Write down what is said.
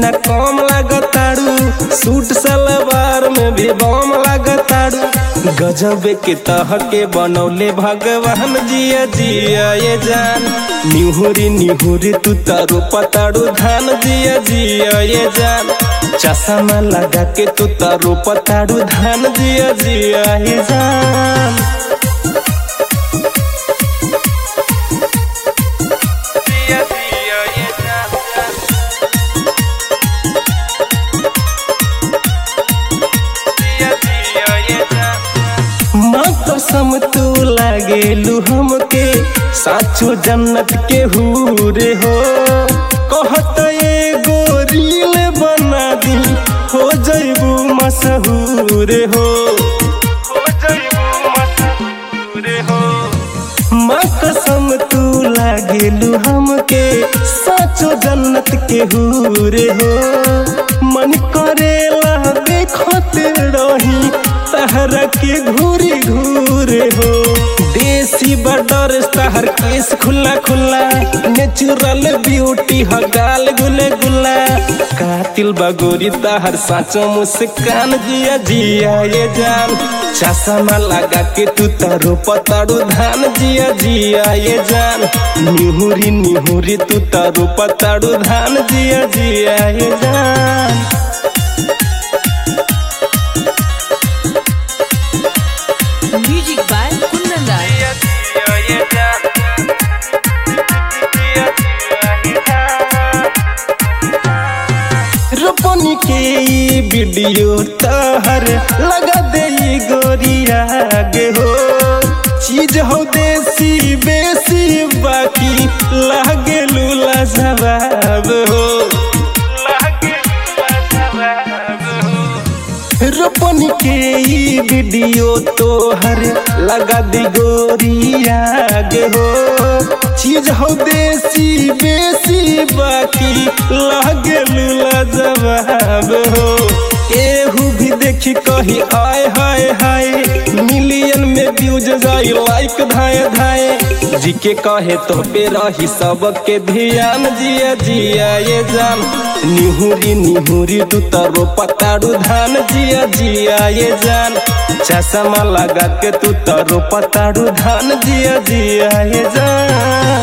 न कम लागताड़ू, सूट सलवार में भी बम लागताड़ू। गजब के तह के बनौले भगवान, जिया जिया ये जान। निहुरी निहुरी तू तारू पताड़ू धान, जिया जिया ये जान। चश्मा लगा के तू तारू पताड़ू धान, जिया जिया ये जान। कसम तू लागेलू हमके साचो जन्नत के हूरे हो। कहत एगो रील बना दी, हो जइबू मशहूर हो। माँ कसम तू लागेलू हमके साचो जन्नत के हूरे हो। मन करेला देखत रही तहरा के घूरी घूरे हो। देसी बडर तहर केस खुला खुला, नेचुरल ब्यूटी ह गाल गुले गुला। कातिल बगोरी तहर साचो मुस्कान, जिया जिया ये जान। चश्मा लगा के तू तारो पताड़ू धान, जिया जिया ये जान। निहुरी निहुरी तू तारो पताड़ू धान, जिया जिया ये जान। Music by Kundan Das. रोपनी के वीडियो तहर लगा दे गोरिया गे हो। चीज हो देसी बेसी, बाकी लागे लूला जवाब हो। रोपनी के वीडियो तोहर लगा दी गोरिया गे हो। चीज हो देसी बेसी, बाकी लागे लूला जवाब हो। एहू भी देखी कही आय हाय हाय, मिलियन में व्यूज जाई लाइक धाए धाए। जी के कहे तो पे रही सबके ध्यान, जिया जिया ये जान। निहुरी निहुरी तू तारो पताड़ू धान, जिया जिया ये जान। चश्मा लगा के तू तारो पताड़ू धान, जिया जिया ये जान।